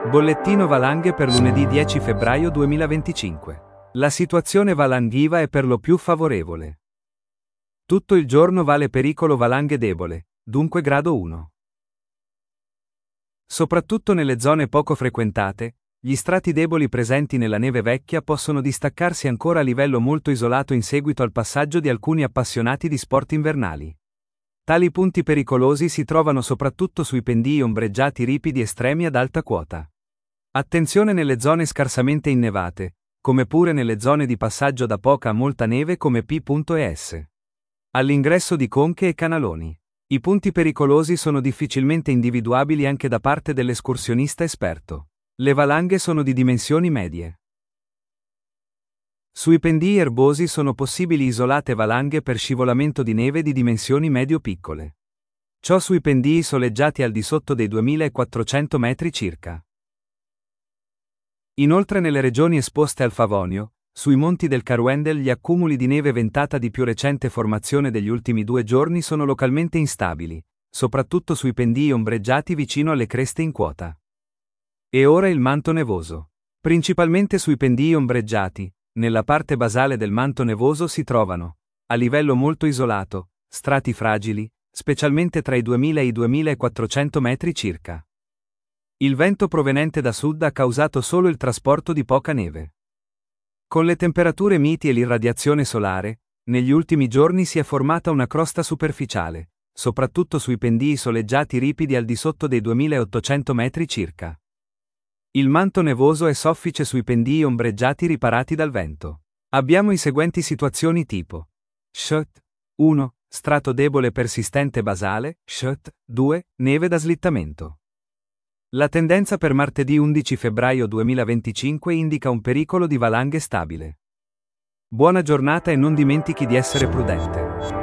Bollettino valanghe per lunedì 10 febbraio 2025. La situazione valanghiva è per lo più favorevole. Tutto il giorno vale pericolo valanghe debole, dunque grado 1. Soprattutto nelle zone poco frequentate, gli strati deboli presenti nella neve vecchia possono distaccarsi ancora a livello molto isolato in seguito al passaggio di alcuni appassionati di sport invernali. Tali punti pericolosi si trovano soprattutto sui pendii ombreggiati ripidi estremi ad alta quota. Attenzione nelle zone scarsamente innevate, come pure nelle zone di passaggio da poca a molta neve come P. e S. All'ingresso di conche e canaloni. I punti pericolosi sono difficilmente individuabili anche da parte dell'escursionista esperto. Le valanghe sono di dimensioni medie. Sui pendii erbosi sono possibili isolate valanghe per scivolamento di neve di dimensioni medio-piccole. Ciò sui pendii soleggiati al di sotto dei 2400 metri circa. Inoltre nelle regioni esposte al Favonio, sui monti del Caruendel gli accumuli di neve ventata di più recente formazione degli ultimi 2 giorni sono localmente instabili, soprattutto sui pendii ombreggiati vicino alle creste in quota. E ora il manto nevoso. Principalmente sui pendii ombreggiati, nella parte basale del manto nevoso si trovano, a livello molto isolato, strati fragili, specialmente tra i 2000 e i 2400 metri circa. Il vento provenente da sud ha causato solo il trasporto di poca neve. Con le temperature miti e l'irradiazione solare, negli ultimi giorni si è formata una crosta superficiale, soprattutto sui pendii soleggiati ripidi al di sotto dei 2800 metri circa. Il manto nevoso è soffice sui pendii ombreggiati riparati dal vento. Abbiamo i seguenti situazioni tipo: Shut 1. Strato debole persistente basale, Shut 2. Neve da slittamento. La tendenza per martedì 11 febbraio 2025 indica un pericolo di valanghe stabile. Buona giornata e non dimentichi di essere prudente.